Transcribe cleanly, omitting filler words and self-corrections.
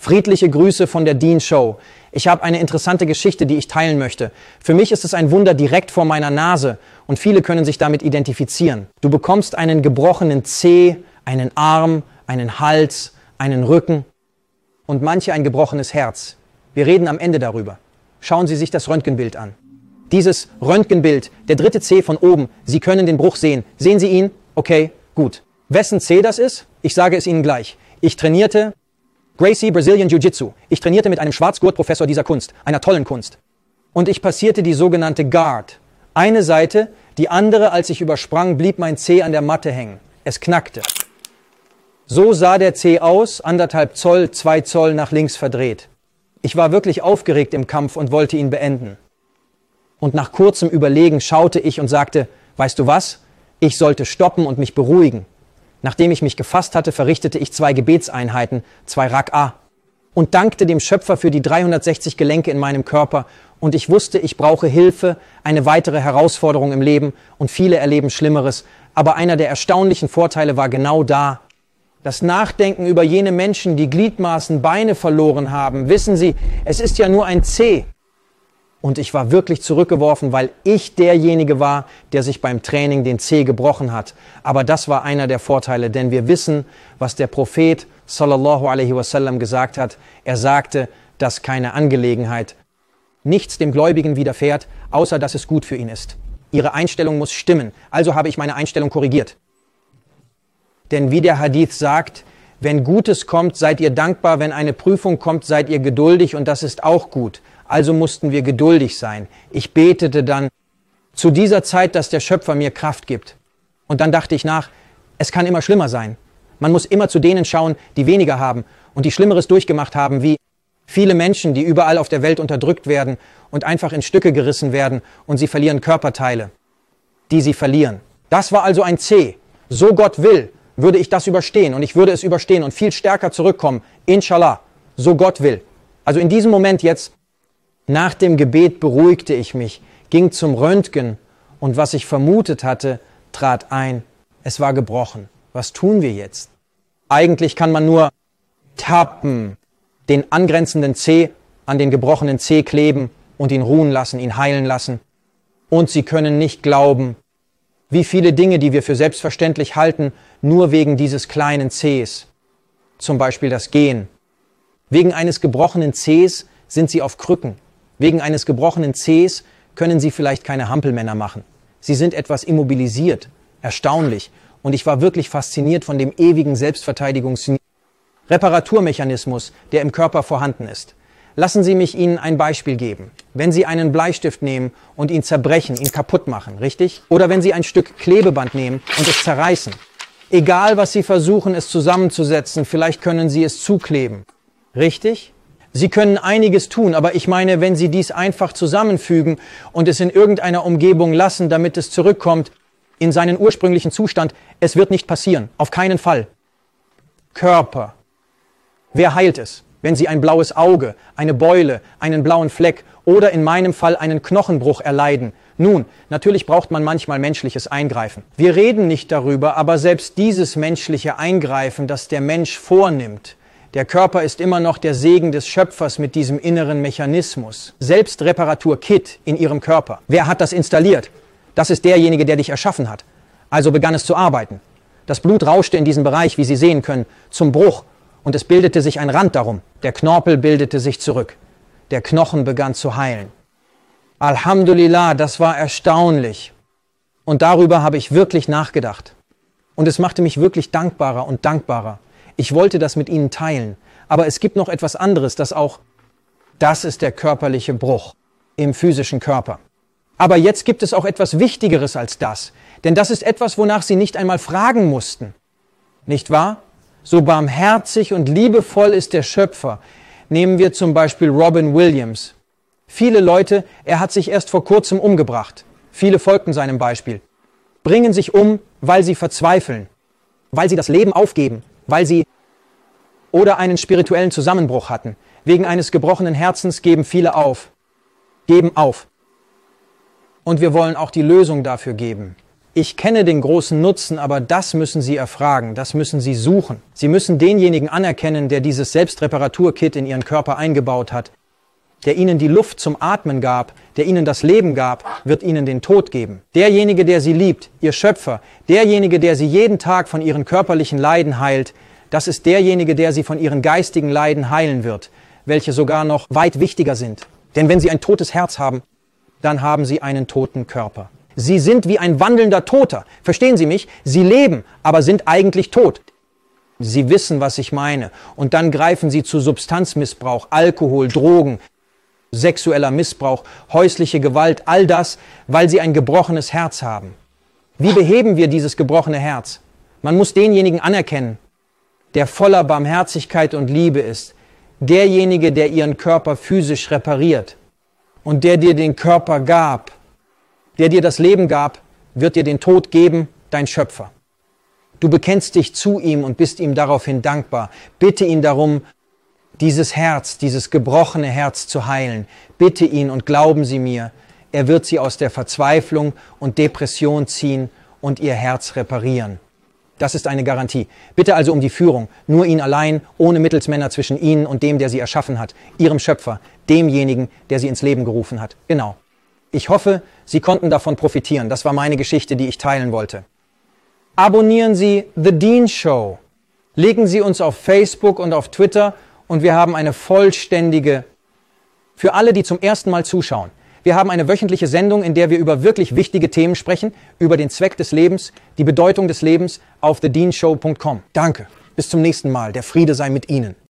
Friedliche Grüße von der Dean Show. Ich habe eine interessante Geschichte, die ich teilen möchte. Für mich ist es ein Wunder direkt vor meiner Nase und viele können sich damit identifizieren. Du bekommst einen gebrochenen Zeh, einen Arm, einen Hals, einen Rücken und manche ein gebrochenes Herz. Wir reden am Ende darüber. Schauen Sie sich das Röntgenbild an. Dieses Röntgenbild, der dritte Zeh von oben, Sie können den Bruch sehen. Sehen Sie ihn? Okay, gut. Wessen Zeh das ist? Ich sage es Ihnen gleich. Ich trainierte Gracie Brazilian Jiu-Jitsu. Ich trainierte mit einem Schwarzgurt-Professor dieser Kunst, einer tollen Kunst. Und ich passierte die sogenannte Guard. Eine Seite, die andere, als ich übersprang, blieb mein Zeh an der Matte hängen. Es knackte. So sah der Zeh aus, 1,5 Zoll, 2 Zoll nach links verdreht. Ich war wirklich aufgeregt im Kampf und wollte ihn beenden. Und nach kurzem Überlegen schaute ich und sagte, weißt du was? Ich sollte stoppen und mich beruhigen. Nachdem ich mich gefasst hatte, verrichtete ich 2 Gebetseinheiten, 2 Rak'a und dankte dem Schöpfer für die 360 Gelenke in meinem Körper. Und ich wusste, ich brauche Hilfe, eine weitere Herausforderung im Leben und viele erleben Schlimmeres. Aber einer der erstaunlichen Vorteile war genau da. Das Nachdenken über jene Menschen, die Gliedmaßen, Beine verloren haben. Wissen Sie, es ist ja nur ein Zeh. Und ich war wirklich zurückgeworfen, weil ich derjenige war, der sich beim Training den Zeh gebrochen hat. Aber das war einer der Vorteile, denn wir wissen, was der Prophet sallallahu alaihi wasallam gesagt hat. Er sagte, dass keine Angelegenheit, nichts dem Gläubigen widerfährt, außer dass es gut für ihn ist. Ihre Einstellung muss stimmen. Also habe ich meine Einstellung korrigiert. Denn wie der Hadith sagt, wenn Gutes kommt, seid ihr dankbar, wenn eine Prüfung kommt, seid ihr geduldig und das ist auch gut. Also mussten wir geduldig sein. Ich betete dann zu dieser Zeit, dass der Schöpfer mir Kraft gibt. Und dann dachte ich nach, es kann immer schlimmer sein. Man muss immer zu denen schauen, die weniger haben und die Schlimmeres durchgemacht haben, wie viele Menschen, die überall auf der Welt unterdrückt werden und einfach in Stücke gerissen werden und sie verlieren Körperteile, die sie verlieren. Das war also ein Zeh. So Gott will, würde ich das überstehen und ich würde es überstehen und viel stärker zurückkommen. Inshallah, so Gott will. Also in diesem Moment jetzt, nach dem Gebet beruhigte ich mich, ging zum Röntgen und was ich vermutet hatte, trat ein. Es war gebrochen. Was tun wir jetzt? Eigentlich kann man nur tappen, den angrenzenden Zeh an den gebrochenen Zeh kleben und ihn ruhen lassen, ihn heilen lassen. Und Sie können nicht glauben, wie viele Dinge, die wir für selbstverständlich halten, nur wegen dieses kleinen Zehs, zum Beispiel das Gehen. Wegen eines gebrochenen Zehs sind Sie auf Krücken. Wegen eines gebrochenen Zehs können Sie vielleicht keine Hampelmänner machen. Sie sind etwas immobilisiert. Erstaunlich. Und ich war wirklich fasziniert von dem ewigen Reparaturmechanismus, der im Körper vorhanden ist. Lassen Sie mich Ihnen ein Beispiel geben. Wenn Sie einen Bleistift nehmen und ihn zerbrechen, ihn kaputt machen, richtig? Oder wenn Sie ein Stück Klebeband nehmen und es zerreißen. Egal, was Sie versuchen, es zusammenzusetzen, vielleicht können Sie es zukleben. Richtig? Sie können einiges tun, aber ich meine, wenn Sie dies einfach zusammenfügen und es in irgendeiner Umgebung lassen, damit es zurückkommt in seinen ursprünglichen Zustand, es wird nicht passieren. Auf keinen Fall. Körper. Wer heilt es? Wenn Sie ein blaues Auge, eine Beule, einen blauen Fleck oder in meinem Fall einen Knochenbruch erleiden. Nun, natürlich braucht man manchmal menschliches Eingreifen. Wir reden nicht darüber, aber selbst dieses menschliche Eingreifen, das der Mensch vornimmt, der Körper ist immer noch der Segen des Schöpfers mit diesem inneren Mechanismus. Selbstreparatur-Kit in Ihrem Körper. Wer hat das installiert? Das ist derjenige, der dich erschaffen hat. Also begann es zu arbeiten. Das Blut rauschte in diesen Bereich, wie Sie sehen können, zum Bruch. Und es bildete sich ein Rand darum. Der Knorpel bildete sich zurück. Der Knochen begann zu heilen. Alhamdulillah, das war erstaunlich. Und darüber habe ich wirklich nachgedacht. Und es machte mich wirklich dankbarer und dankbarer. Ich wollte das mit Ihnen teilen. Aber es gibt noch etwas anderes, das ist der körperliche Bruch im physischen Körper. Aber jetzt gibt es auch etwas Wichtigeres als das. Denn das ist etwas, wonach Sie nicht einmal fragen mussten. Nicht wahr? So barmherzig und liebevoll ist der Schöpfer. Nehmen wir zum Beispiel Robin Williams. Viele Leute, er hat sich erst vor kurzem umgebracht. Viele folgten seinem Beispiel. Bringen sich um, weil sie verzweifeln, weil sie das Leben aufgeben, weil sie oder einen spirituellen Zusammenbruch hatten. Wegen eines gebrochenen Herzens geben viele auf. Geben auf. Und wir wollen auch die Lösung dafür geben. Ich kenne den großen Nutzen, aber das müssen Sie erfragen, das müssen Sie suchen. Sie müssen denjenigen anerkennen, der dieses Selbstreparaturkit in Ihren Körper eingebaut hat, der Ihnen die Luft zum Atmen gab, der Ihnen das Leben gab, wird Ihnen den Tod geben. Derjenige, der Sie liebt, Ihr Schöpfer, derjenige, der Sie jeden Tag von Ihren körperlichen Leiden heilt, das ist derjenige, der Sie von Ihren geistigen Leiden heilen wird, welche sogar noch weit wichtiger sind. Denn wenn Sie ein totes Herz haben, dann haben Sie einen toten Körper. Sie sind wie ein wandelnder Toter. Verstehen Sie mich? Sie leben, aber sind eigentlich tot. Sie wissen, was ich meine. Und dann greifen Sie zu Substanzmissbrauch, Alkohol, Drogen, sexueller Missbrauch, häusliche Gewalt, all das, weil Sie ein gebrochenes Herz haben. Wie beheben wir dieses gebrochene Herz? Man muss denjenigen anerkennen, der voller Barmherzigkeit und Liebe ist. Derjenige, der Ihren Körper physisch repariert und der dir den Körper gab. Der dir das Leben gab, wird dir den Tod geben, dein Schöpfer. Du bekennst dich zu ihm und bist ihm daraufhin dankbar. Bitte ihn darum, dieses Herz, dieses gebrochene Herz zu heilen. Bitte ihn und glauben Sie mir, er wird Sie aus der Verzweiflung und Depression ziehen und Ihr Herz reparieren. Das ist eine Garantie. Bitte also um die Führung, nur ihn allein, ohne Mittelsmänner zwischen Ihnen und dem, der Sie erschaffen hat, Ihrem Schöpfer, demjenigen, der Sie ins Leben gerufen hat. Genau. Ich hoffe, Sie konnten davon profitieren. Das war meine Geschichte, die ich teilen wollte. Abonnieren Sie The Dean Show. Legen Sie uns auf Facebook und auf Twitter und wir haben eine vollständige, für alle, die zum ersten Mal zuschauen. Wir haben eine wöchentliche Sendung, in der wir über wirklich wichtige Themen sprechen, über den Zweck des Lebens, die Bedeutung des Lebens auf thedeanshow.com. Danke. Bis zum nächsten Mal. Der Friede sei mit Ihnen.